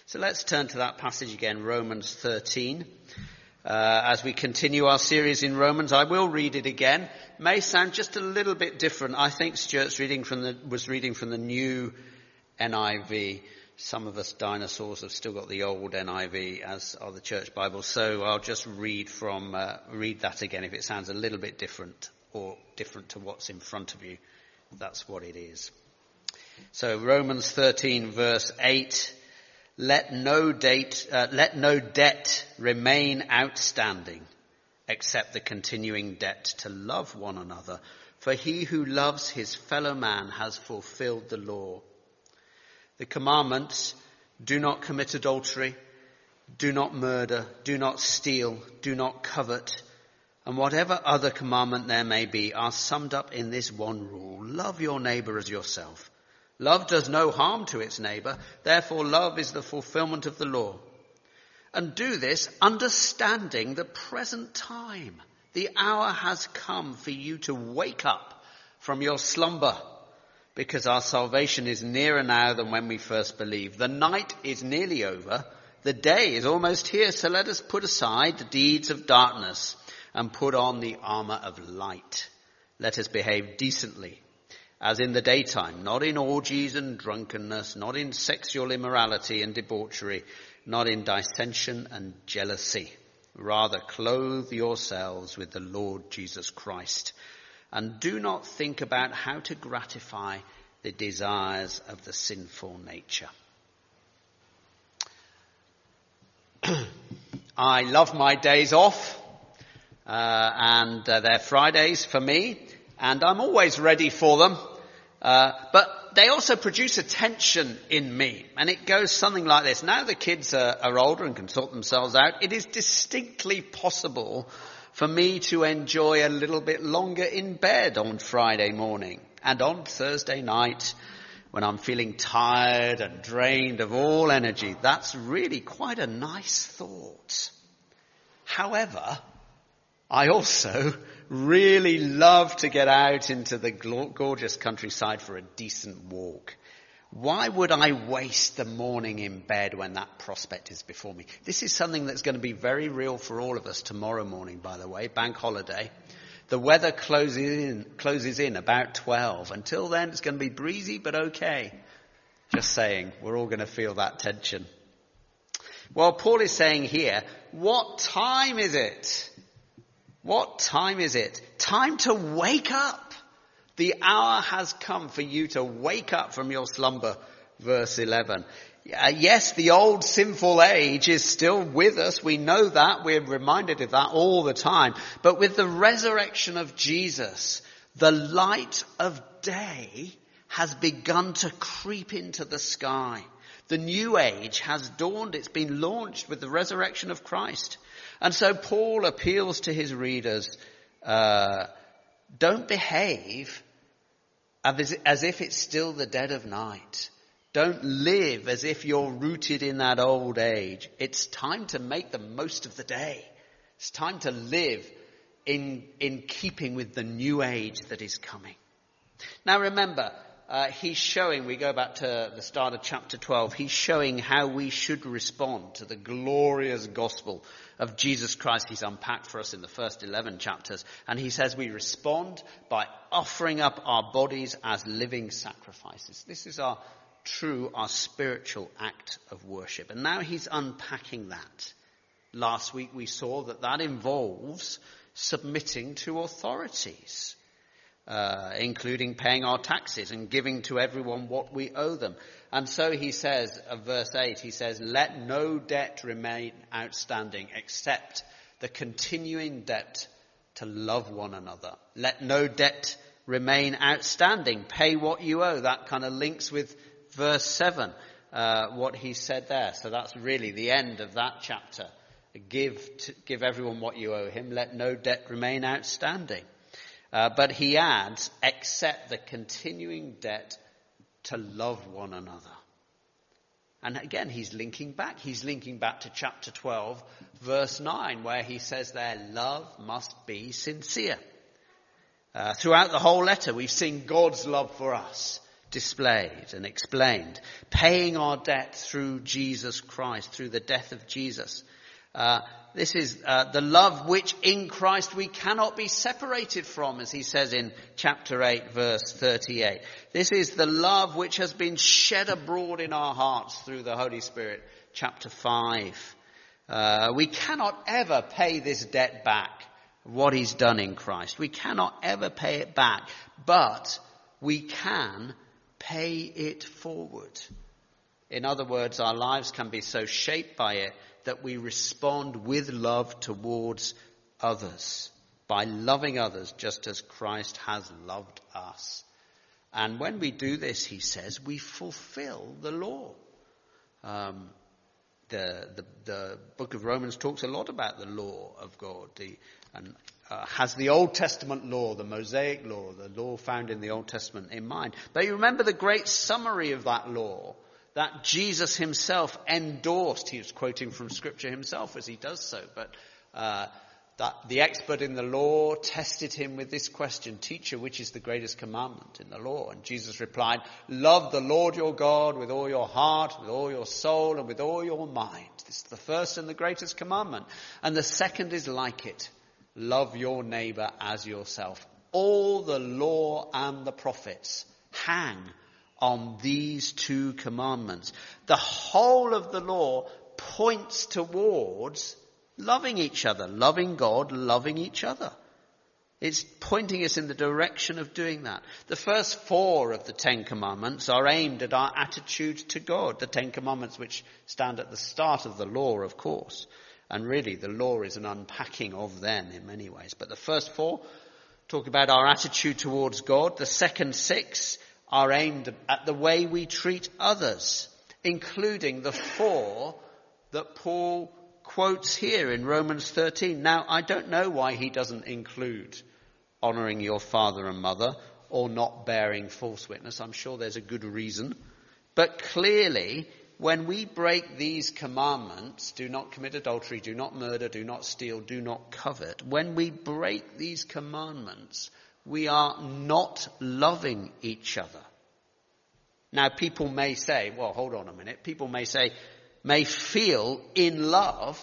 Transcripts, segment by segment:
So let's turn to that passage again, Romans 13. As we continue our series in Romans, I will read it again. May sound just a little bit different. I think Stuart's was reading from the new NIV. Some of us dinosaurs have still got the old NIV, as are the church Bibles. So I'll just read that again. If it sounds a little bit different or different to what's in front of you, that's what it is. So Romans 13 verse 8. Let no debt remain outstanding except the continuing debt to love one another. For he who loves his fellow man has fulfilled the law. The commandments, do not commit adultery, do not murder, do not steal, do not covet, and whatever other commandment there may be are summed up in this one rule: love your neighbor as yourself. Love does no harm to its neighbor, therefore love is the fulfillment of the law. And do this understanding the present time. The hour has come for you to wake up from your slumber, because our salvation is nearer now than when we first believed. The night is nearly over, the day is almost here, so let us put aside the deeds of darkness and put on the armor of light. Let us behave decently, as in the daytime, not in orgies and drunkenness, not in sexual immorality and debauchery, not in dissension and jealousy. Rather, clothe yourselves with the Lord Jesus Christ, and do not think about how to gratify the desires of the sinful nature. I love my days off, and they're Fridays for me, and I'm always ready for them. But they also produce a tension in me, and it goes something like this. Now the kids are older and can sort themselves out, it is distinctly possible for me to enjoy a little bit longer in bed on Friday morning and on Thursday night when I'm feeling tired and drained of all energy. That's really quite a nice thought. However, I also really love to get out into the gorgeous countryside for a decent walk. Why would I waste the morning in bed when that prospect is before me? This is something that's going to be very real for all of us tomorrow morning, by the way, bank holiday. The weather closes in about 12. Until then, it's going to be breezy, but okay. Just saying, we're all going to feel that tension. Well, Paul is saying here, what time is it? What time is it? Time to wake up. The hour has come for you to wake up from your slumber, verse 11. Yes, the old sinful age is still with us. We know that. We're reminded of that all the time. But with the resurrection of Jesus, the light of day has begun to creep into the sky. The new age has dawned. It's been launched with the resurrection of Christ. And so Paul appeals to his readers, don't behave as if it's still the dead of night. Don't live as if you're rooted in that old age. It's time to make the most of the day. It's time to live in keeping with the new age that is coming. Now remember, he's showing, we go back to the start of chapter 12, he's showing how we should respond to the glorious gospel of Jesus Christ. He's unpacked for us in the first 11 chapters. And he says we respond by offering up our bodies as living sacrifices. This is our spiritual act of worship. And now he's unpacking that. Last week we saw that involves submitting to authorities, including paying our taxes and giving to everyone what we owe them. And so he says, verse 8, he says, let no debt remain outstanding except the continuing debt to love one another. Let no debt remain outstanding. Pay what you owe. That kind of links with verse 7, what he said there. So that's really the end of that chapter. Give everyone what you owe him. Let no debt remain outstanding. But he adds, except the continuing debt to love one another. And again, he's linking back to chapter 12, verse 9, where he says there, love must be sincere. Throughout the whole letter, we've seen God's love for us. displayed and explained. Paying our debt through Jesus Christ, through the death of Jesus. This is the love which in Christ we cannot be separated from, as he says in chapter 8, verse 38. This is the love which has been shed abroad in our hearts through the Holy Spirit, chapter 5. We cannot ever pay this debt back, what he's done in Christ. We cannot ever pay it back, but we can pay it forward. In other words, our lives can be so shaped by it that we respond with love towards others, by loving others just as Christ has loved us. And when we do this, he says, we fulfill the law. The book of Romans talks a lot about the law of God, and has the Old Testament law, the Mosaic law, the law found in the Old Testament in mind. But you remember the great summary of that law that Jesus himself endorsed. He was quoting from Scripture himself as he does so, but that the expert in the law tested him with this question, "Teacher, which is the greatest commandment in the law?" And Jesus replied, "Love the Lord your God with all your heart, with all your soul, and with all your mind. This is the first and the greatest commandment. And the second is like it. Love your neighbor as yourself. All the law and the prophets hang on these two commandments." The whole of the law points towards loving each other, loving God, loving each other. It's pointing us in the direction of doing that. The first 4 of the 10 commandments are aimed at our attitude to God. The 10 commandments which stand at the start of the law, of course. And really, the law is an unpacking of them in many ways. But the first 4 talk about our attitude towards God. The second 6 are aimed at the way we treat others, including the 4 that Paul quotes here in Romans 13. Now, I don't know why he doesn't include honouring your father and mother or not bearing false witness. I'm sure there's a good reason. But clearly, when we break these commandments, do not commit adultery, do not murder, do not steal, do not covet, when we break these commandments, we are not loving each other. Now, people may say, well, hold on a minute. People may feel in love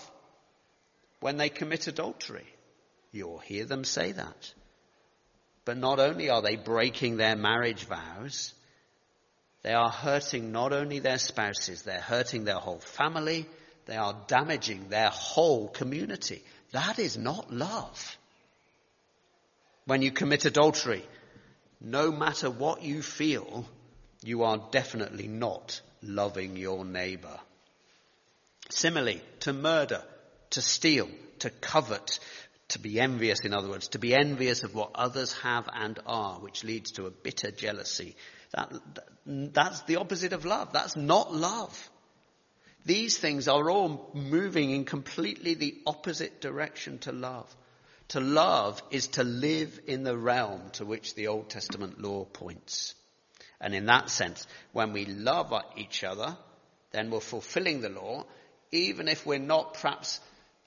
when they commit adultery. You'll hear them say that. But not only are they breaking their marriage vows, they are hurting not only their spouses, they're hurting their whole family, they are damaging their whole community. That is not love. When you commit adultery, no matter what you feel, you are definitely not loving your neighbour. Similarly, to murder, to steal, to covet, to be envious, in other words, to be envious of what others have and are, which leads to a bitter jealousy. That's the opposite of love. That's not love. These things are all moving in completely the opposite direction to love. To love is to live in the realm to which the Old Testament law points. And in that sense, when we love each other, then we're fulfilling the law, even if we're not perhaps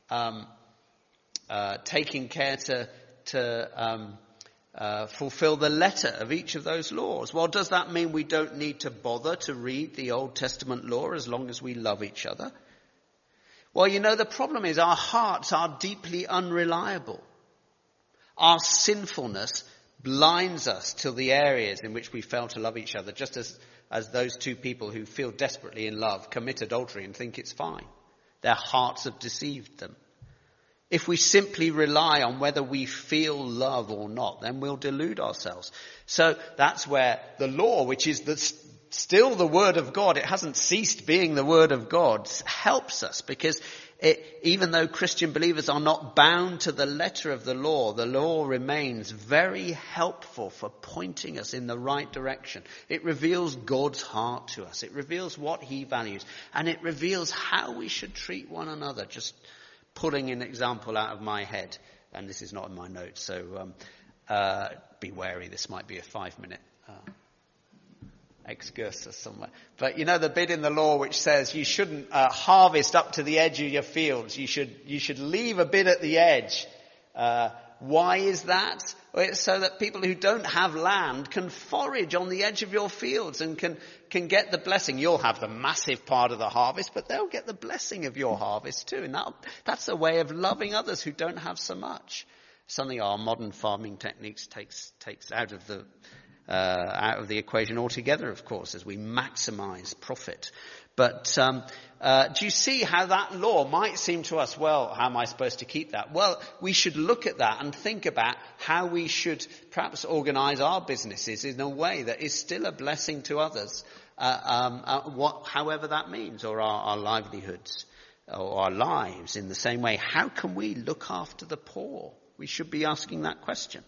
taking care to fulfill the letter of each of those laws. Well, does that mean we don't need to bother to read the Old Testament law as long as we love each other? Well, the problem is our hearts are deeply unreliable. Our sinfulness blinds us to the areas in which we fail to love each other, just as those two people who feel desperately in love commit adultery and think it's fine. Their hearts have deceived them. If we simply rely on whether we feel love or not, then we'll delude ourselves. So that's where the law, which is still the Word of God, it hasn't ceased being the Word of God, helps us, because even though Christian believers are not bound to the letter of the law remains very helpful for pointing us in the right direction. It reveals God's heart to us. It reveals what he values. And it reveals how we should treat one another. Just pulling an example out of my head. And this is not in my notes, so be wary. This might be a 5-minute excursus somewhere. But the bit in the law which says you shouldn't harvest up to the edge of your fields. You should leave a bit at the edge Why is that? Well, it's so that people who don't have land can forage on the edge of your fields and can get the blessing. You'll have the massive part of the harvest, but they'll get the blessing of your harvest too. And that's a way of loving others who don't have so much. Something our modern farming techniques takes out of the equation altogether, of course, as we maximize profit. But do you see how that law might seem to us, well, how am I supposed to keep that? Well, we should look at that and think about how we should perhaps organize our businesses in a way that is still a blessing to others, however that means, or our livelihoods or our lives in the same way. How can we look after the poor? We should be asking that question.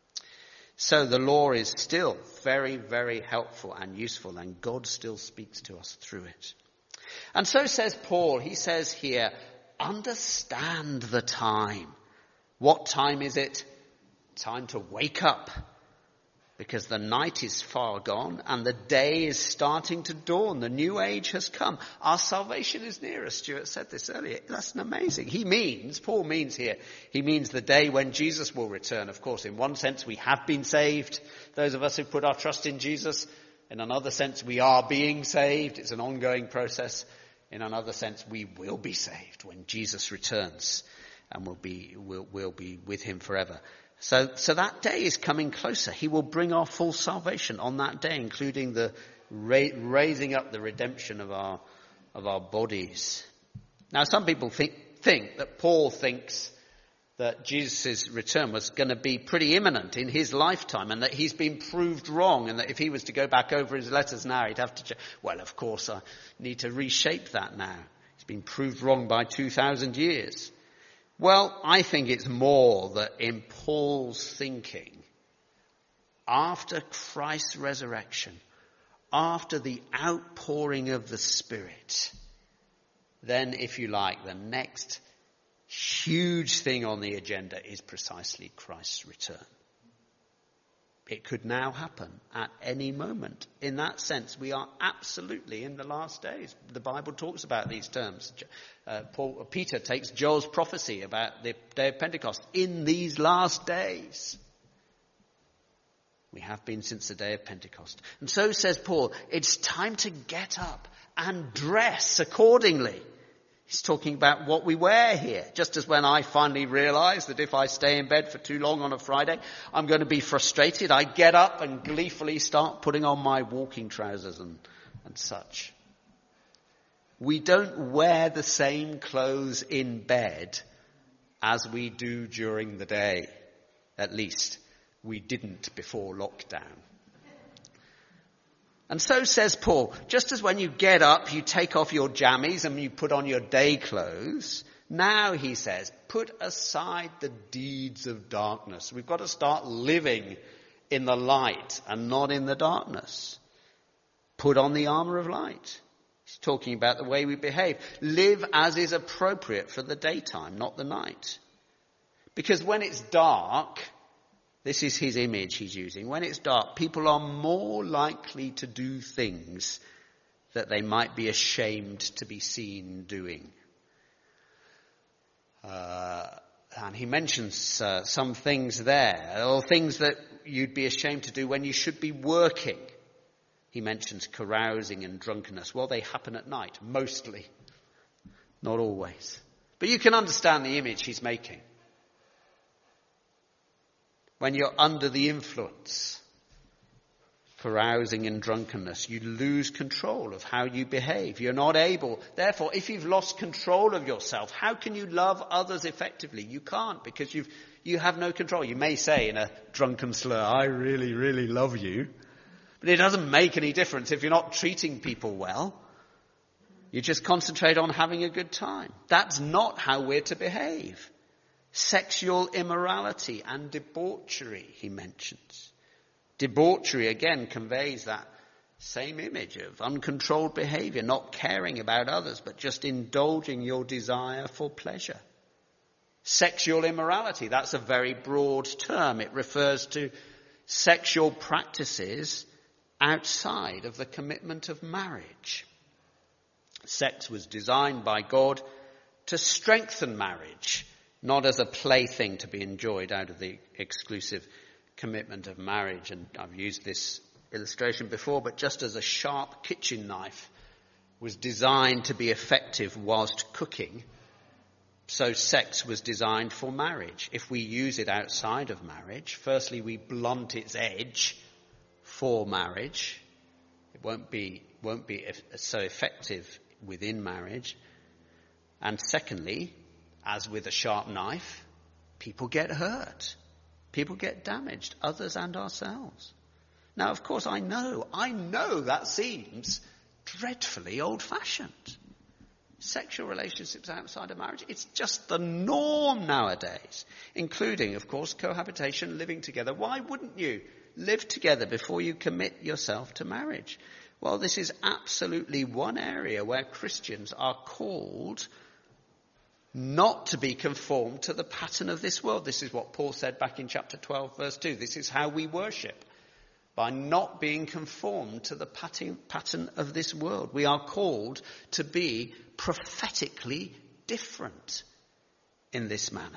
So the law is still very, very helpful and useful, and God still speaks to us through it. And so says Paul. He says here, understand the time. What time is it? Time to wake up, because the night is far gone and the day is starting to dawn. The new age has come. Our salvation is near us. Stuart said this earlier. That's amazing. Paul means here, he means the day when Jesus will return. Of course, in one sense, we have been saved, those of us who put our trust in Jesus. In another sense, we are being saved. It's an ongoing process. In another sense, we will be saved when Jesus returns, and we'll be with him forever. So that day is coming closer. He will bring our full salvation on that day, including the raising up the redemption of our bodies. Now, some people think that Paul thinks that Jesus' return was going to be pretty imminent in his lifetime, and that he's been proved wrong, and that if he was to go back over his letters now, he'd have to well, of course, I need to reshape that now. He's been proved wrong by 2,000 years. Well, I think it's more that in Paul's thinking, after Christ's resurrection, after the outpouring of the Spirit, then, if you like, the next huge thing on the agenda is precisely Christ's return. It could now happen at any moment. In that sense, we are absolutely in the last days. The Bible talks about these terms. Peter takes Joel's prophecy about the day of Pentecost. In these last days, we have been since the day of Pentecost. And so says Paul, it's time to get up and dress accordingly. He's talking about what we wear here. Just as when I finally realize that if I stay in bed for too long on a Friday, I'm going to be frustrated, I get up and gleefully start putting on my walking trousers and such. We don't wear the same clothes in bed as we do during the day. At least we didn't before lockdown. And so says Paul, just as when you get up, you take off your jammies and you put on your day clothes, now, he says, put aside the deeds of darkness. We've got to start living in the light and not in the darkness. Put on the armor of light. He's talking about the way we behave. Live as is appropriate for the daytime, not the night. Because when it's dark, this is his image he's using. When it's dark, people are more likely to do things that they might be ashamed to be seen doing. And he mentions some things there, or things that you'd be ashamed to do when you should be working. He mentions carousing and drunkenness. Well, they happen at night, mostly. Not always. But you can understand the image he's making. When you're under the influence, carousing and drunkenness, you lose control of how you behave. You're not able. Therefore, if you've lost control of yourself, how can you love others effectively? You can't, because you have no control. You may say in a drunken slur, I really, really love you. But it doesn't make any difference if you're not treating people well. You just concentrate on having a good time. That's not how we're to behave. Sexual immorality and debauchery, he mentions. Debauchery, again, conveys that same image of uncontrolled behavior, not caring about others, but just indulging your desire for pleasure. Sexual immorality, that's a very broad term. It refers to sexual practices outside of the commitment of marriage. Sex was designed by God to strengthen marriage, not as a plaything to be enjoyed out of the exclusive commitment of marriage. And I've used this illustration before, but just as a sharp kitchen knife was designed to be effective whilst cooking, so sex was designed for marriage. If we use it outside of marriage, firstly, we blunt its edge for marriage. It won't be so effective within marriage. And secondly, as with a sharp knife, people get hurt. People get damaged, others and ourselves. Now, of course, I know that seems dreadfully old-fashioned. Sexual relationships outside of marriage, it's just the norm nowadays, including, of course, cohabitation, living together. Why wouldn't you live together before you commit yourself to marriage? Well, this is absolutely one area where Christians are called not to be conformed to the pattern of this world. This is what Paul said back in chapter 12, verse 2. This is how we worship, by not being conformed to the pattern of this world. We are called to be prophetically different in this manner.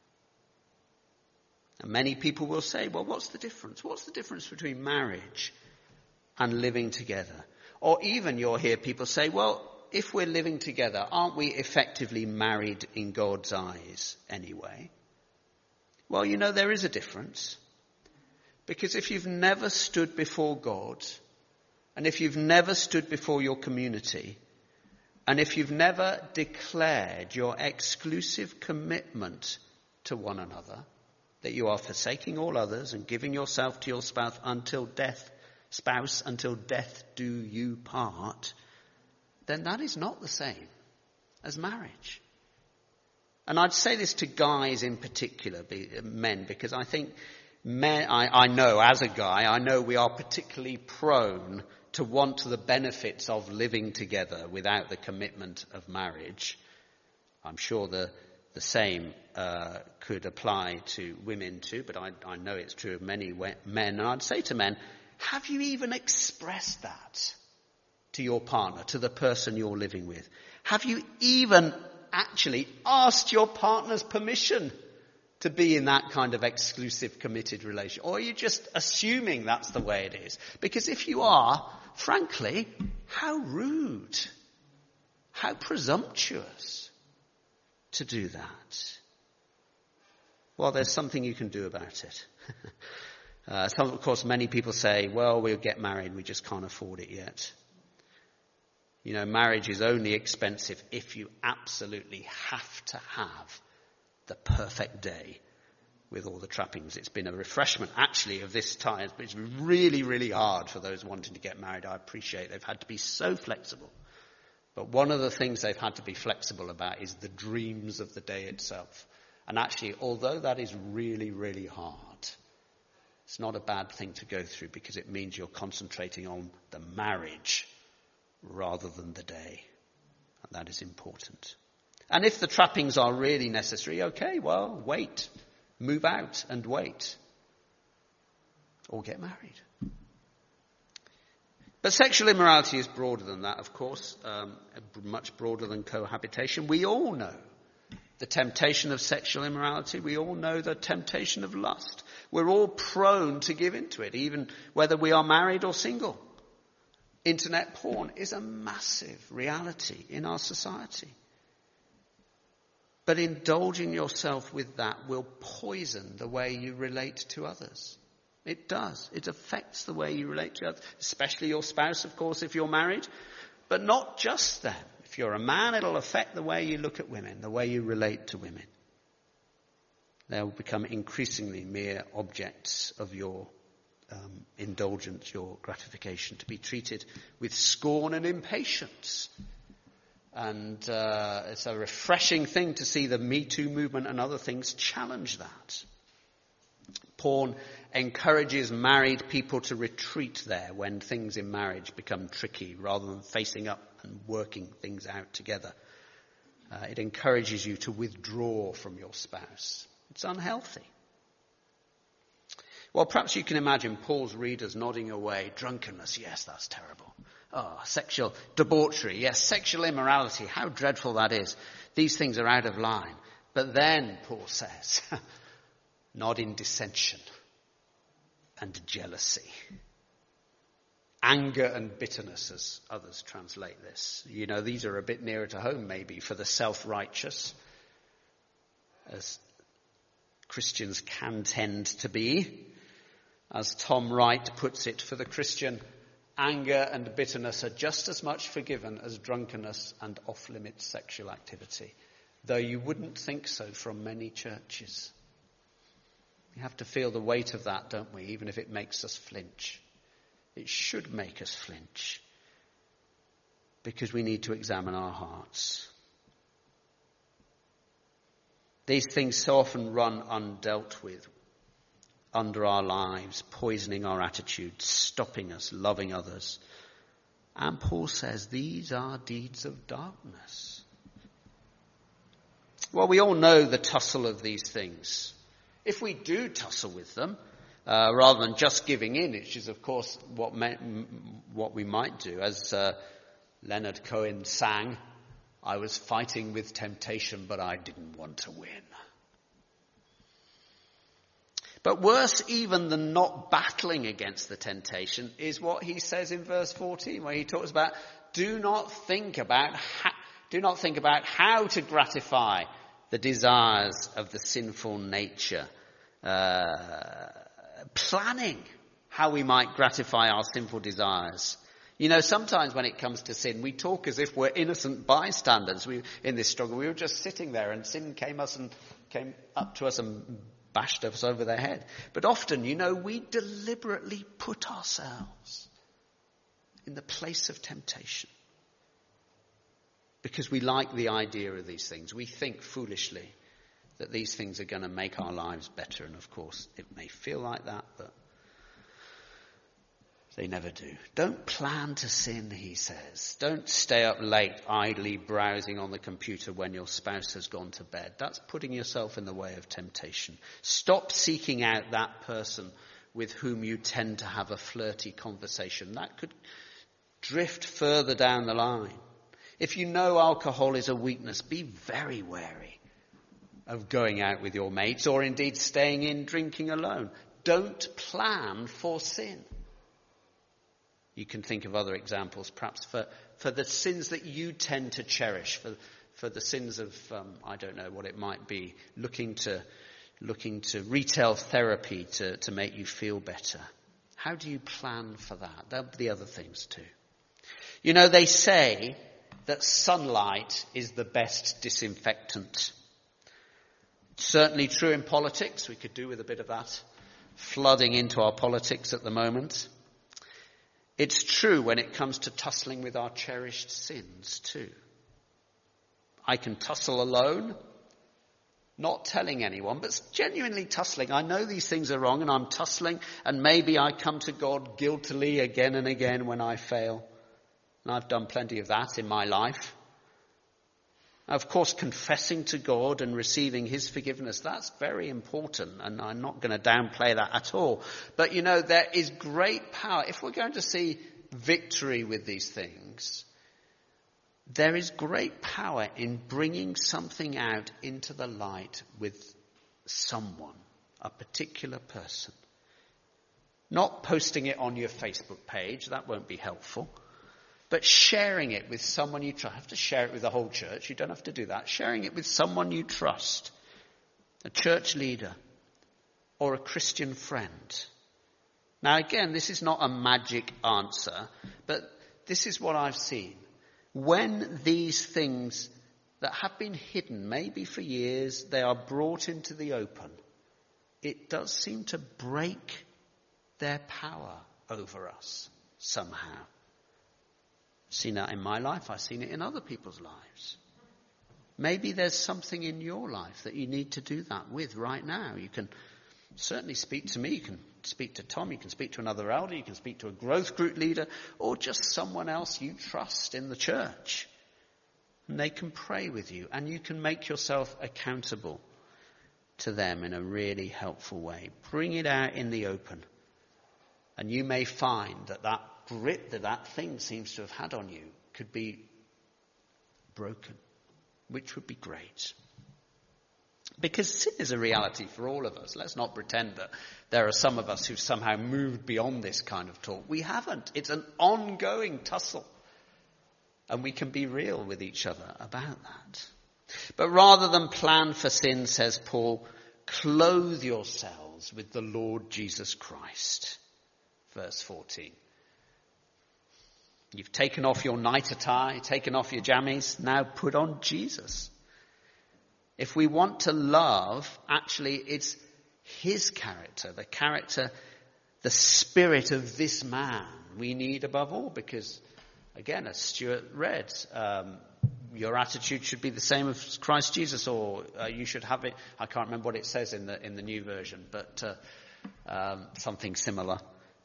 And many people will say, well, what's the difference? What's the difference between marriage and living together? Or even you'll hear people say, well, if we're living together, aren't we effectively married in God's eyes anyway? Well, you know, there is a difference. Because if you've never stood before God, and if you've never stood before your community, and if you've never declared your exclusive commitment to one another, that you are forsaking all others and giving yourself to your spouse until death do you part, then that is not the same as marriage. And I'd say this to guys in particular, men, because I think men, I know as a guy, I know we are particularly prone to want the benefits of living together without the commitment of marriage. I'm sure the same could apply to women too, but I know it's true of many men. And I'd say to men, have you even expressed that to your partner, to the person you're living with? Have you even actually asked your partner's permission to be in that kind of exclusive committed relationship? Or are you just assuming that's the way it is? Because if you are, frankly, how rude, how presumptuous to do that. Well, there's something you can do about it. Of course, many people say, well, we'll get married, we just can't afford it yet. You know, marriage is only expensive if you absolutely have to have the perfect day with all the trappings. It's been a refreshment, actually, of this time. It's been really, really hard for those wanting to get married. I appreciate they've had to be so flexible. But one of the things they've had to be flexible about is the dreams of the day itself. And actually, although that is really, really hard, it's not a bad thing to go through, because it means you're concentrating on the marriage rather than the day. And that is important. And if the trappings are really necessary, okay, well, wait. Move out and wait. Or get married. But sexual immorality is broader than that, of course. Much broader than cohabitation. We all know the temptation of sexual immorality. We all know the temptation of lust. We're all prone to give into it, even whether we are married or single. Internet porn is a massive reality in our society. But indulging yourself with that will poison the way you relate to others. It does. It affects the way you relate to others, especially your spouse, of course, if you're married, but not just them. If you're a man, it'll affect the way you look at women, the way you relate to women. They'll become increasingly mere objects of your indulgence, your gratification, to be treated with scorn and impatience. And it's a refreshing thing to see the Me Too movement and other things challenge that. Porn encourages married people to retreat there when things in marriage become tricky, rather than facing up and working things out together. It encourages you to withdraw from your spouse. It's unhealthy. Well, perhaps you can imagine Paul's readers nodding away. Drunkenness, yes, that's terrible. Oh, sexual debauchery, yes, sexual immorality, how dreadful that is. These things are out of line. But then, Paul says, not in dissension and jealousy. Anger and bitterness, as others translate this. You know, these are a bit nearer to home maybe for the self-righteous, as Christians can tend to be. As Tom Wright puts it, for the Christian, anger and bitterness are just as much forgiven as drunkenness and off-limits sexual activity, though you wouldn't think so from many churches. We have to feel the weight of that, don't we, even if it makes us flinch. It should make us flinch, because we need to examine our hearts. These things so often run undealt with under our lives, poisoning our attitudes, stopping us loving others. And Paul says these are deeds of darkness. Well, we all know the tussle of these things. If we do tussle with them, rather than just giving in, which is, of course, what we might do. As Leonard Cohen sang, I was fighting with temptation, but I didn't want to win. But worse even than not battling against the temptation is what he says in verse 14, where he talks about do not think about how to gratify the desires of the sinful nature. Planning how we might gratify our sinful desires. You know, sometimes when it comes to sin, we talk as if we're innocent bystanders in this struggle. We were just sitting there and sin came up to us and bashed us over the head. But often, you know, we deliberately put ourselves in the place of temptation because we like the idea of these things. We think foolishly that these things are going to make our lives better. And of course, it may feel like that, but they never do. Don't plan to sin, he says. Don't stay up late idly browsing on the computer when your spouse has gone to bed. That's putting yourself in the way of temptation. Stop seeking out that person with whom you tend to have a flirty conversation. That could drift further down the line. If you know alcohol is a weakness, be very wary of going out with your mates or indeed staying in drinking alone. Don't plan for sin. You can think of other examples, perhaps for the sins that you tend to cherish, for the sins of, I don't know what it might be, looking to retail therapy to make you feel better. How do you plan for that? There'll be the other things too. You know, they say that sunlight is the best disinfectant. It's certainly true in politics. We could do with a bit of that flooding into our politics at the moment. It's true when it comes to tussling with our cherished sins too. I can tussle alone, not telling anyone, but genuinely tussling. I know these things are wrong and I'm tussling, and maybe I come to God guiltily again and again when I fail. And I've done plenty of that in my life. Of course, confessing to God and receiving his forgiveness, that's very important, and I'm not going to downplay that at all. But, you know, there is great power. If we're going to see victory with these things, there is great power in bringing something out into the light with someone, a particular person. Not posting it on your Facebook page, that won't be helpful. But sharing it with someone you trust. You have to share it with the whole church. You don't have to do that. Sharing it with someone you trust. A church leader or a Christian friend. Now again, this is not a magic answer, but this is what I've seen. When these things that have been hidden, maybe for years, they are brought into the open, it does seem to break their power over us somehow. I've seen that in my life. I've seen it in other people's lives. Maybe there's something in your life that you need to do that with right now. You can certainly speak to me. You can speak to Tom. You can speak to another elder. You can speak to a growth group leader or just someone else you trust in the church. And they can pray with you, and you can make yourself accountable to them in a really helpful way. Bring it out in the open. And you may find that grip that thing seems to have had on you could be broken, which would be great. Because sin is a reality for all of us. Let's not pretend that there are some of us who've somehow moved beyond this kind of talk. We haven't. It's an ongoing tussle. And we can be real with each other about that. But rather than plan for sin, says Paul, clothe yourselves with the Lord Jesus Christ. Verse 14. You've taken off your night attire, taken off your jammies, now put on Jesus. If we want to love, actually it's his character, the spirit of this man we need above all, because again, as Stuart read, your attitude should be the same as Christ Jesus, or you should have it. I can't remember what it says in the new version, but something similar.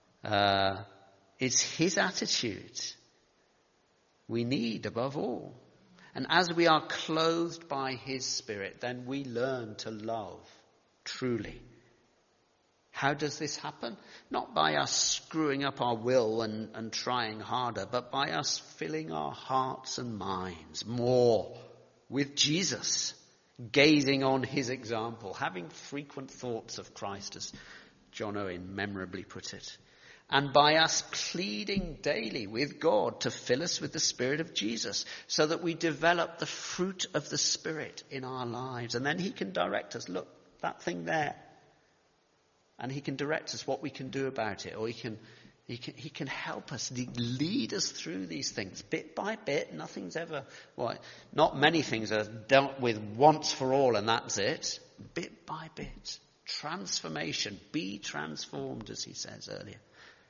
It's his attitude we need above all. And as we are clothed by his spirit, then we learn to love truly. How does this happen? Not by us screwing up our will and trying harder, but by us filling our hearts and minds more with Jesus, gazing on his example, having frequent thoughts of Christ, as John Owen memorably put it, and by us pleading daily with God to fill us with the Spirit of Jesus, so that we develop the fruit of the Spirit in our lives. And then he can direct us. Look, that thing there. And he can direct us what we can do about it, or he can help us, lead us through these things bit by bit. Nothing's ever, not many things are dealt with once for all, and that's it. Bit by bit, transformation. Be transformed, as he says earlier.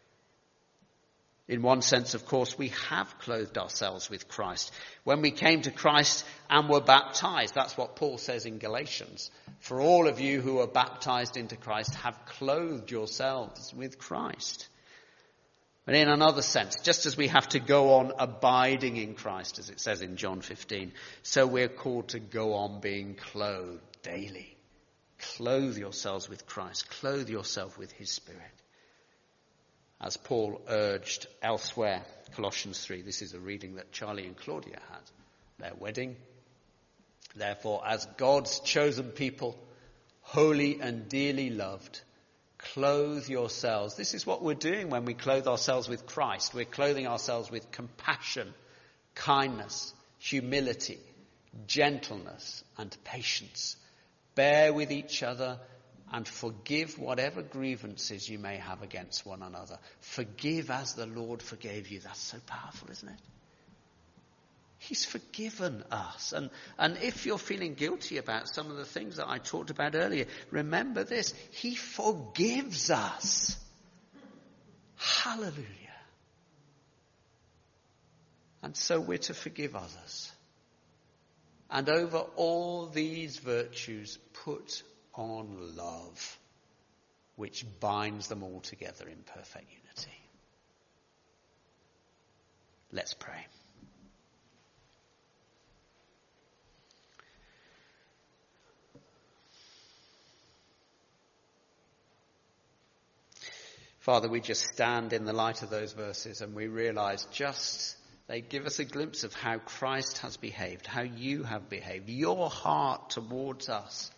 In one sense, of course, we have clothed ourselves with Christ. When we came to Christ and were baptized, that's what Paul says in Galatians. For all of you who are baptized into Christ have clothed yourselves with Christ. But in another sense, just as we have to go on abiding in Christ, as it says in John 15, so we're called to go on being clothed daily. Clothe yourselves with Christ. Clothe yourself with his Spirit. As Paul urged elsewhere, Colossians 3, this is a reading that Charlie and Claudia had, their wedding. Therefore, as God's chosen people, holy and dearly loved, clothe yourselves. This is what we're doing when we clothe ourselves with Christ. We're clothing ourselves with compassion, kindness, humility, gentleness, and patience. Bear with each other and forgive whatever grievances you may have against one another. Forgive as the Lord forgave you. That's so powerful, isn't it? He's forgiven us. And if you're feeling guilty about some of the things that I talked about earlier, remember this. He forgives us. Hallelujah. And so we're to forgive others. And over all these virtues, put on love, which binds them all together in perfect unity. Let's pray. Father, we just stand in the light of those verses and we realize they give us a glimpse of how Christ has behaved, how you have behaved, your heart towards us.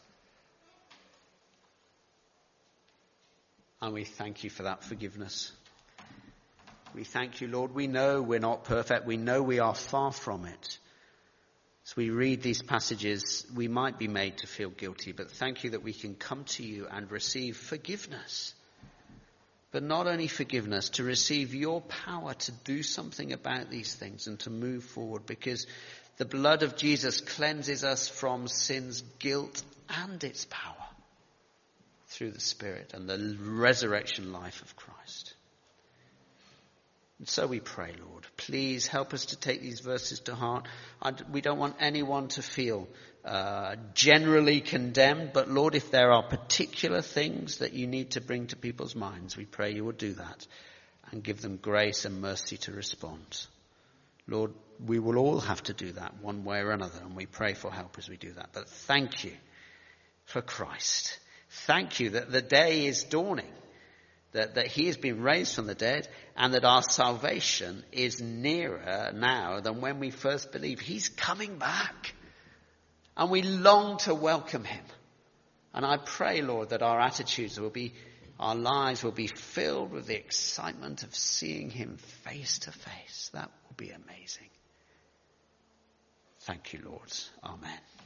And we thank you for that forgiveness. We thank you, Lord. We know we're not perfect. We know we are far from it. As we read these passages, we might be made to feel guilty, but thank you that we can come to you and receive forgiveness. But not only forgiveness, to receive your power to do something about these things and to move forward, because the blood of Jesus cleanses us from sin's guilt and its power through the Spirit and the resurrection life of Christ. And so we pray, Lord, please help us to take these verses to heart. We don't want anyone to feel generally condemned, but Lord, if there are particular things that you need to bring to people's minds, we pray you will do that and give them grace and mercy to respond. Lord, we will all have to do that one way or another, and we pray for help as we do that. But thank you for Christ. Thank you that the day is dawning, that he has been raised from the dead, and that our salvation is nearer now than when we first believed. He's coming back, and we long to welcome him. And I pray, Lord, that our our lives will be filled with the excitement of seeing him face to face. That will be amazing. Thank you, Lord. Amen.